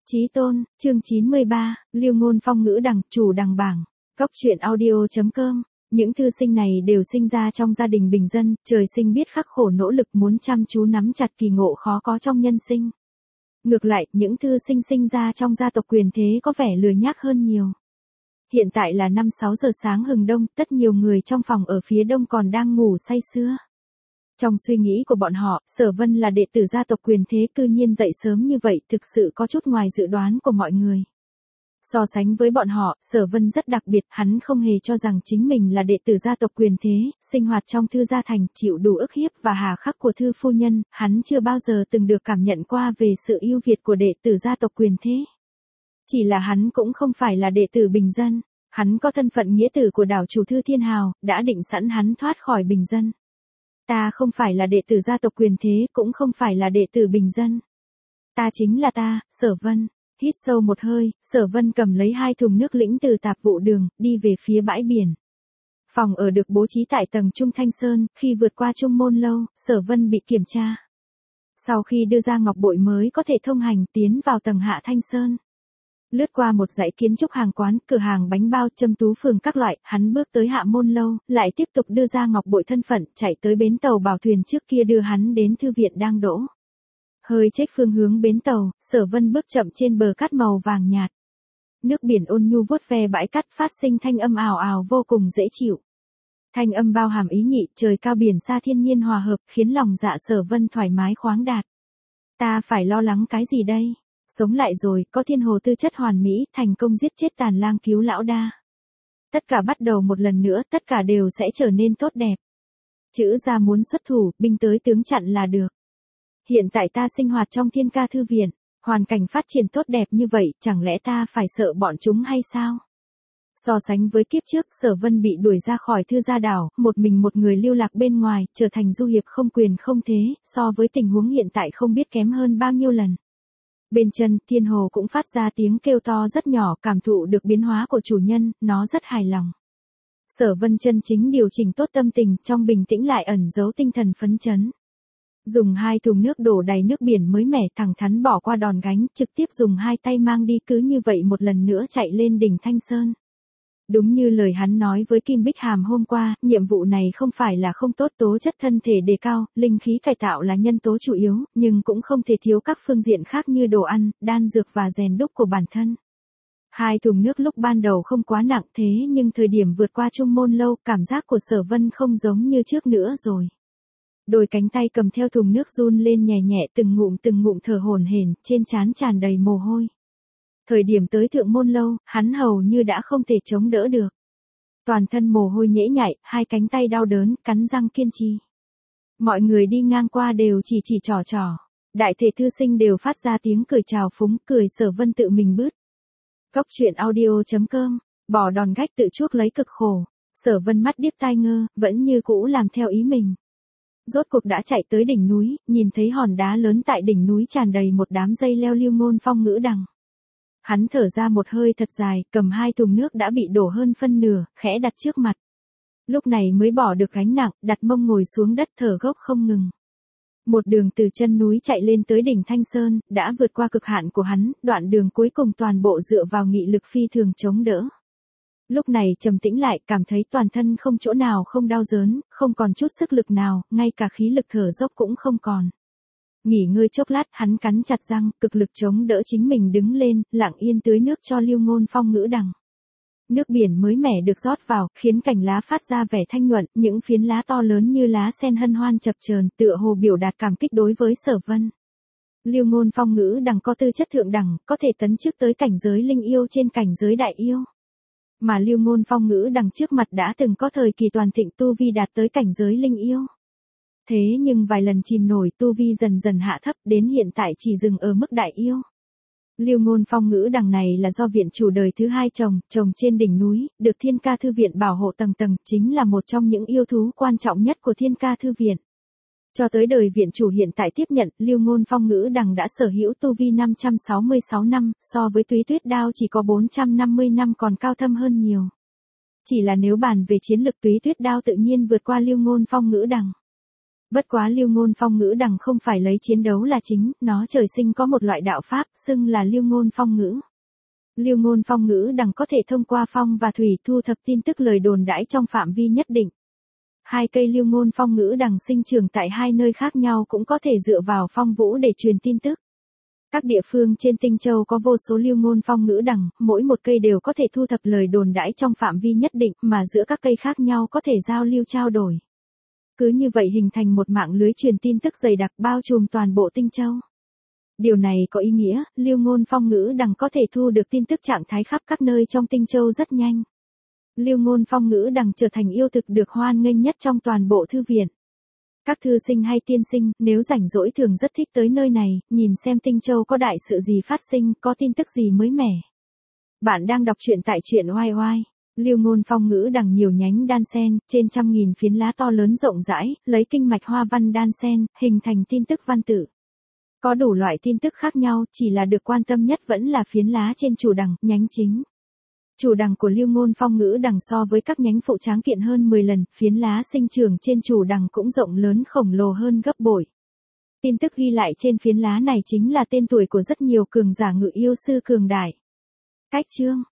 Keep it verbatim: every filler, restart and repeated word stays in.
Chí tôn, chương chín mươi ba, Lưu Ngôn Phong ngữ đằng, chủ đằng bảng, Cốc truyện audio chấm com. Những thư sinh này đều sinh ra trong gia đình bình dân, trời sinh biết khắc khổ nỗ lực muốn chăm chú nắm chặt kỳ ngộ khó có trong nhân sinh. Ngược lại, những thư sinh sinh ra trong gia tộc quyền thế có vẻ lười nhác hơn nhiều. Hiện tại là năm sáu giờ sáng hừng đông, tất nhiều người trong phòng ở phía đông còn đang ngủ say sưa. Trong suy nghĩ của bọn họ, Sở Vân là đệ tử gia tộc quyền thế cư nhiên dậy sớm như vậy thực sự có chút ngoài dự đoán của mọi người. So sánh với bọn họ, Sở Vân rất đặc biệt, hắn không hề cho rằng chính mình là đệ tử gia tộc quyền thế, sinh hoạt trong thư gia thành, chịu đủ ức hiếp và hà khắc của thư phu nhân, hắn chưa bao giờ từng được cảm nhận qua về sự ưu việt của đệ tử gia tộc quyền thế. Chỉ là hắn cũng không phải là đệ tử bình dân, hắn có thân phận nghĩa tử của đảo chủ Thư Thiên Hào, đã định sẵn hắn thoát khỏi bình dân. Ta không phải là đệ tử gia tộc quyền thế, cũng không phải là đệ tử bình dân. Ta chính là ta, Sở Vân. Hít sâu một hơi, Sở Vân cầm lấy hai thùng nước lĩnh từ tạp vụ đường, đi về phía bãi biển. Phòng ở được bố trí tại tầng Trung Thanh Sơn, khi vượt qua Trung Môn Lâu, Sở Vân bị kiểm tra. Sau khi đưa ra ngọc bội mới có thể thông hành tiến vào tầng Hạ Thanh Sơn. Lướt qua một dãy kiến trúc hàng quán, cửa hàng bánh bao, châm tú phường các loại, hắn bước tới Hạ Môn Lâu, lại tiếp tục đưa ra ngọc bội thân phận, chạy tới bến tàu bảo thuyền trước kia đưa hắn đến thư viện đang đỗ. Hơi chếch phương hướng bến tàu, Sở Vân bước chậm trên bờ cát màu vàng nhạt. Nước biển ôn nhu vuốt ve bãi cát phát sinh thanh âm ào ào vô cùng dễ chịu. Thanh âm bao hàm ý nhị, trời cao biển xa thiên nhiên hòa hợp, khiến lòng dạ Sở Vân thoải mái khoáng đạt. Ta phải lo lắng cái gì đây? Sống lại rồi, có thiên hồ tư chất hoàn mỹ, thành công giết chết tàn lang cứu lão đa. Tất cả bắt đầu một lần nữa, tất cả đều sẽ trở nên tốt đẹp. Chữ ra muốn xuất thủ, binh tới tướng chặn là được. Hiện tại ta sinh hoạt trong Thiên Ca thư viện, hoàn cảnh phát triển tốt đẹp như vậy, chẳng lẽ ta phải sợ bọn chúng hay sao? So sánh với kiếp trước, Sở Vân bị đuổi ra khỏi thư gia đảo, một mình một người lưu lạc bên ngoài, trở thành du hiệp không quyền không thế, so với tình huống hiện tại không biết kém hơn bao nhiêu lần. Bên chân, thiên hồ cũng phát ra tiếng kêu to rất nhỏ, cảm thụ được biến hóa của chủ nhân, nó rất hài lòng. Sở Vân chân chính điều chỉnh tốt tâm tình, trong bình tĩnh lại ẩn giấu tinh thần phấn chấn. Dùng hai thùng nước đổ đầy nước biển mới mẻ, thẳng thắn bỏ qua đòn gánh, trực tiếp dùng hai tay mang đi, cứ như vậy một lần nữa chạy lên đỉnh Thanh Sơn. Đúng như lời hắn nói với Kim Bích Hàm hôm qua, nhiệm vụ này không phải là không tốt, tố chất thân thể đề cao, linh khí cải tạo là nhân tố chủ yếu, nhưng cũng không thể thiếu các phương diện khác như đồ ăn, đan dược và rèn đúc của bản thân. Hai thùng nước lúc ban đầu không quá nặng thế nhưng thời điểm vượt qua Trung Môn Lâu, cảm giác của Sở Vân không giống như trước nữa rồi. Đôi cánh tay cầm theo thùng nước run lên nhẹ nhẹ, từng ngụm từng ngụm thở hổn hển, trên trán tràn đầy mồ hôi. Thời điểm tới Thượng Môn Lâu, hắn hầu như đã không thể chống đỡ được. Toàn thân mồ hôi nhễ nhại, hai cánh tay đau đớn, cắn răng kiên trì. Mọi người đi ngang qua đều chỉ chỉ trò trò. Đại thể thư sinh đều phát ra tiếng cười chào phúng, cười Sở Vân tự mình bứt. Cốc truyện audio chấm com, bỏ đòn gách tự chuốc lấy cực khổ. Sở Vân mắt điếc tai ngơ, vẫn như cũ làm theo ý mình. Rốt cuộc đã chạy tới đỉnh núi, nhìn thấy hòn đá lớn tại đỉnh núi tràn đầy một đám dây leo Lưu Ngôn Phong ngữ đằng. Hắn thở ra một hơi thật dài, cầm hai thùng nước đã bị đổ hơn phân nửa, khẽ đặt trước mặt. Lúc này mới bỏ được gánh nặng, đặt mông ngồi xuống đất thở gấp không ngừng. Một đường từ chân núi chạy lên tới đỉnh Thanh Sơn, đã vượt qua cực hạn của hắn, đoạn đường cuối cùng toàn bộ dựa vào nghị lực phi thường chống đỡ. Lúc này trầm tĩnh lại, cảm thấy toàn thân không chỗ nào không đau đớn, không còn chút sức lực nào, ngay cả khí lực thở dốc cũng không còn. Nghỉ ngơi chốc lát, hắn cắn chặt răng, cực lực chống đỡ chính mình đứng lên, lặng yên tưới nước cho Lưu Ngôn Phong ngữ đằng. Nước biển mới mẻ được rót vào, khiến cành lá phát ra vẻ thanh nhuận, những phiến lá to lớn như lá sen hân hoan chập chờn, tựa hồ biểu đạt cảm kích đối với Sở Vân. Lưu Ngôn Phong ngữ đằng có tư chất thượng đẳng, có thể tấn chức tới cảnh giới linh yêu trên cảnh giới đại yêu. Mà Lưu Ngôn Phong ngữ đằng trước mặt đã từng có thời kỳ toàn thịnh tu vi đạt tới cảnh giới linh yêu. Thế nhưng vài lần chìm nổi tu vi dần dần hạ thấp, đến hiện tại chỉ dừng ở mức đại yêu. Lưu Ngôn Phong ngữ đằng này là do viện chủ đời thứ hai trồng, trồng trên đỉnh núi, được Thiên Ca thư viện bảo hộ tầng tầng, chính là một trong những yêu thú quan trọng nhất của Thiên Ca thư viện. Cho tới đời viện chủ hiện tại tiếp nhận, Lưu Ngôn Phong ngữ đằng đã sở hữu tu vi năm trăm sáu mươi sáu năm, so với Túy Tuyết Đao chỉ có bốn trăm năm mươi năm còn cao thâm hơn nhiều. Chỉ là nếu bàn về chiến lực, Túy Tuyết Đao tự nhiên vượt qua Lưu Ngôn Phong ngữ đằng. Bất quá Lưu Ngôn Phong ngữ đằng không phải lấy chiến đấu là chính, nó trời sinh có một loại đạo pháp, xưng là Lưu Ngôn Phong ngữ. Lưu Ngôn Phong ngữ đằng có thể thông qua phong và thủy thu thập tin tức lời đồn đãi trong phạm vi nhất định. Hai cây Lưu Ngôn Phong ngữ đằng sinh trưởng tại hai nơi khác nhau cũng có thể dựa vào phong vũ để truyền tin tức. Các địa phương trên Tinh Châu có vô số Lưu Ngôn Phong ngữ đằng, mỗi một cây đều có thể thu thập lời đồn đãi trong phạm vi nhất định, mà giữa các cây khác nhau có thể giao lưu trao đổi. Cứ như vậy hình thành một mạng lưới truyền tin tức dày đặc bao trùm toàn bộ Tinh Châu. Điều này có ý nghĩa, Lưu Ngôn Phong ngữ đằng có thể thu được tin tức trạng thái khắp các nơi trong Tinh Châu rất nhanh. Lưu Ngôn Phong ngữ đằng trở thành yêu thực được hoan nghênh nhất trong toàn bộ thư viện. Các thư sinh hay tiên sinh, nếu rảnh rỗi thường rất thích tới nơi này, nhìn xem Tinh Châu có đại sự gì phát sinh, có tin tức gì mới mẻ. Bạn đang đọc truyện tại truyện oai oai. Lưu Ngôn Phong ngữ đằng nhiều nhánh đan sen, trên trăm nghìn phiến lá to lớn rộng rãi, lấy kinh mạch hoa văn đan sen, hình thành tin tức văn tự. Có đủ loại tin tức khác nhau, chỉ là được quan tâm nhất vẫn là phiến lá trên chủ đằng, nhánh chính. Chủ đằng của Lưu Ngôn Phong ngữ đằng so với các nhánh phụ tráng kiện hơn mười lần, phiến lá sinh trưởng trên chủ đằng cũng rộng lớn khổng lồ hơn gấp bội. Tin tức ghi lại trên phiến lá này chính là tên tuổi của rất nhiều cường giả ngự yêu sư cường đại. Cách chương